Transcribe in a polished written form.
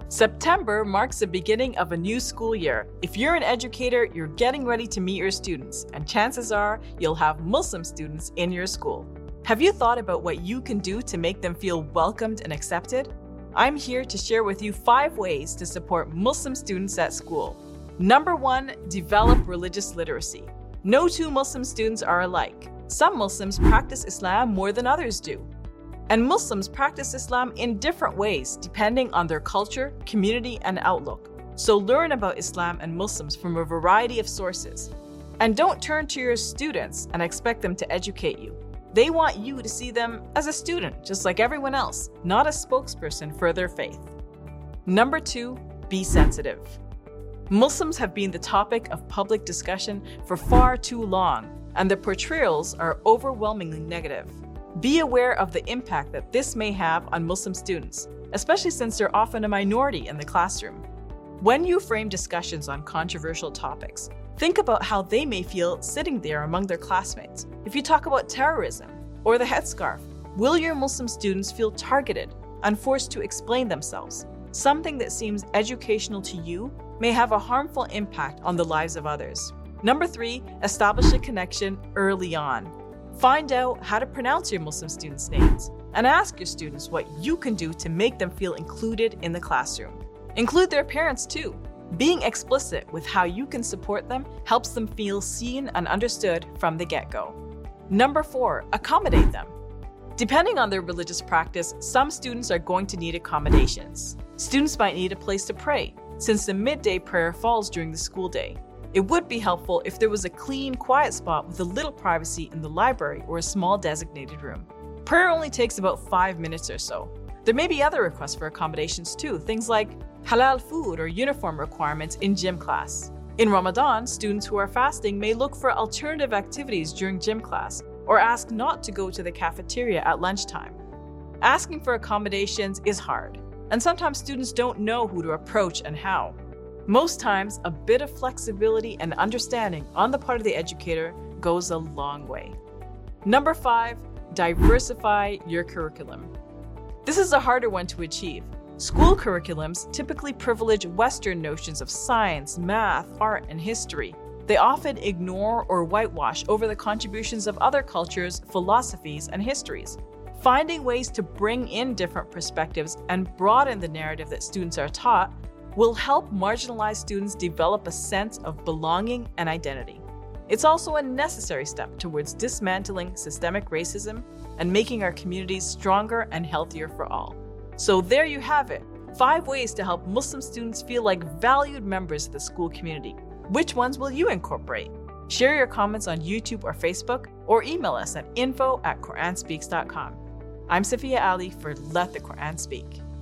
September marks the beginning of a new school year. If you're an educator, you're getting ready to meet your students, and chances are you'll have Muslim students in your school. Have you thought about what you can do to make them feel welcomed and accepted? I'm here to share with you 5 ways to support Muslim students at school. Number 1, develop religious literacy. No 2 Muslim students are alike. Some Muslims practice Islam more than others do. And Muslims practice Islam in different ways depending on their culture, community, and outlook. So learn about Islam and Muslims from a variety of sources. And don't turn to your students and expect them to educate you. They want you to see them as a student, just like everyone else, not a spokesperson for their faith. Number 2, be sensitive. Muslims have been the topic of public discussion for far too long, and the portrayals are overwhelmingly negative. Be aware of the impact that this may have on Muslim students, especially since they're often a minority in the classroom. When you frame discussions on controversial topics, think about how they may feel sitting there among their classmates. If you talk about terrorism or the headscarf, will your Muslim students feel targeted and forced to explain themselves? Something that seems educational to you may have a harmful impact on the lives of others. Number 3, establish a connection early on. Find out how to pronounce your Muslim students' names and ask your students what you can do to make them feel included in the classroom. Include their parents too. Being explicit with how you can support them helps them feel seen and understood from the get-go. Number 4, accommodate them. Depending on their religious practice, some students are going to need accommodations. Students might need a place to pray, since the midday prayer falls during the school day. It would be helpful if there was a clean, quiet spot with a little privacy in the library or a small designated room. Prayer only takes about 5 minutes or so. There may be other requests for accommodations too, things like halal food or uniform requirements in gym class. In Ramadan, students who are fasting may look for alternative activities during gym class or ask not to go to the cafeteria at lunchtime. Asking for accommodations is hard, and sometimes students don't know who to approach and how. Most times, a bit of flexibility and understanding on the part of the educator goes a long way. Number 5, diversify your curriculum. This is a harder one to achieve. School curriculums typically privilege Western notions of science, math, art, and history. They often ignore or whitewash over the contributions of other cultures, philosophies, and histories. Finding ways to bring in different perspectives and broaden the narrative that students are taught will help marginalized students develop a sense of belonging and identity. It's also a necessary step towards dismantling systemic racism and making our communities stronger and healthier for all. So there you have it, 5 ways to help Muslim students feel like valued members of the school community. Which ones will you incorporate? Share your comments on YouTube or Facebook, or email us at info@QuranSpeaks.com. I'm Safiya Ali for Let the Quran Speak.